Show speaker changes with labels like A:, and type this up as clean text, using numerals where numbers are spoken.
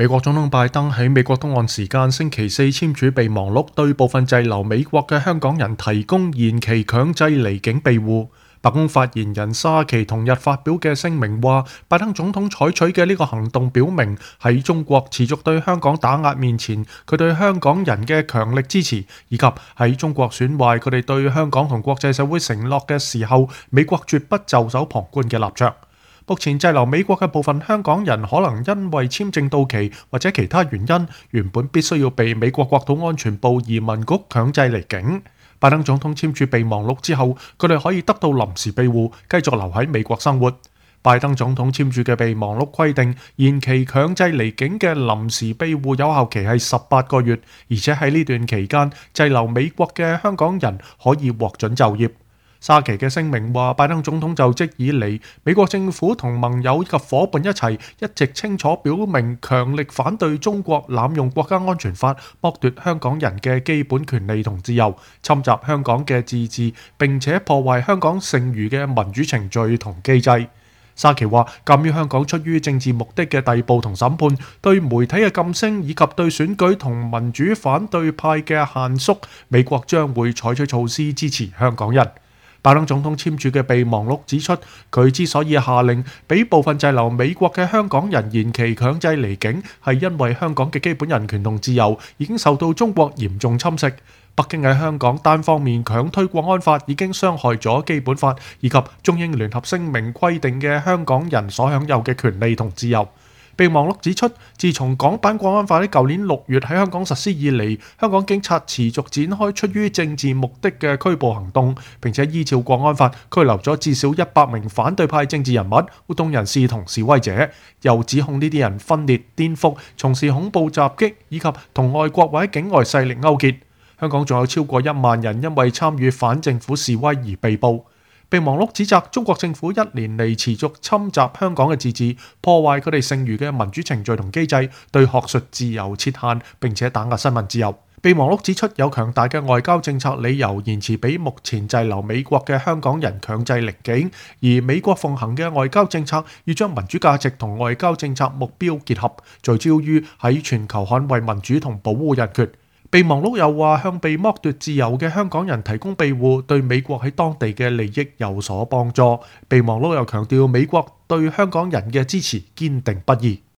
A: 美國總統拜登喺美國東岸時間星期四簽署備忘錄，對部分滯留美國嘅香港人提供延期強制離境庇護。白宮發言人沙奇同日發表嘅聲明話，拜登總統採取嘅呢個行動表明喺中國持續對香港打壓面前，佢對香港人嘅強力支持，以及喺中國損壞佢哋對香港同國際社會承諾嘅時候，美國絕不袖手旁觀嘅立場。目前滯留美國嘅部分香港人可能因為簽證到期或者其他原因，原本必須要被美國國土安全部移民局強制離境。拜登總統簽署備忘錄之後，佢哋可以得到臨時庇護，繼續留喺美國生活。拜登總統簽署嘅備忘錄規定，延期強制離境嘅臨時庇護有效期係18個月，而且喺呢段期間，滯留美國嘅香港人可以獲准就業。沙奇嘅聲明話，拜登總統就職以嚟，美國政府同盟友以及夥伴一直清楚表明強力反對中國濫用國家安全法剝奪香港人嘅基本權利同自由，侵襲香港嘅自治，並且破壞香港剩餘嘅民主程序同機制。沙奇話，鑑於香港出於政治目的嘅逮捕同審判，對媒體嘅禁聲以及對選舉同民主反對派嘅限縮，美國將會採取措施支持香港人。拜登總統簽署嘅備忘錄指出，佢之所以下令俾部分滯留美國嘅香港人延期強制離境，係因為香港嘅基本人權同自由已經受到中國嚴重侵蝕。北京喺香港單方面強推國安法，已經傷害咗基本法以及中英聯合聲明規定嘅香港人所享有嘅權利同自由。備忘錄指出，自從港版國安法喺舊年6月喺香港實施以嚟，香港警察持續展開出於政治目的嘅拘捕行動，並且依照國安法拘留咗至少100名反對派政治人物、活動人士同示威者，又指控呢啲人分裂、顛覆、從事恐怖襲擊以及同外國或者境外勢力勾結。香港仲有超過1萬人因為參與反政府示威而被捕。備忘錄指責中國政府1年嚟持續侵襲香港嘅自治，破壞佢哋剩餘嘅民主程序同機制，對學術自由設限，並且打壓新聞自由。備忘錄指出，有強大嘅外交政策理由延遲俾目前滯留美國嘅香港人強制離境，而美國奉行嘅外交政策要將民主價值同外交政策目標結合，聚焦於喺全球捍衛民主同保護人權。備忘錄又話，向被剝奪自由嘅香港人提供庇護，對美國喺當地嘅利益有所幫助。備忘錄又強調，美國對香港人嘅支持堅定不移。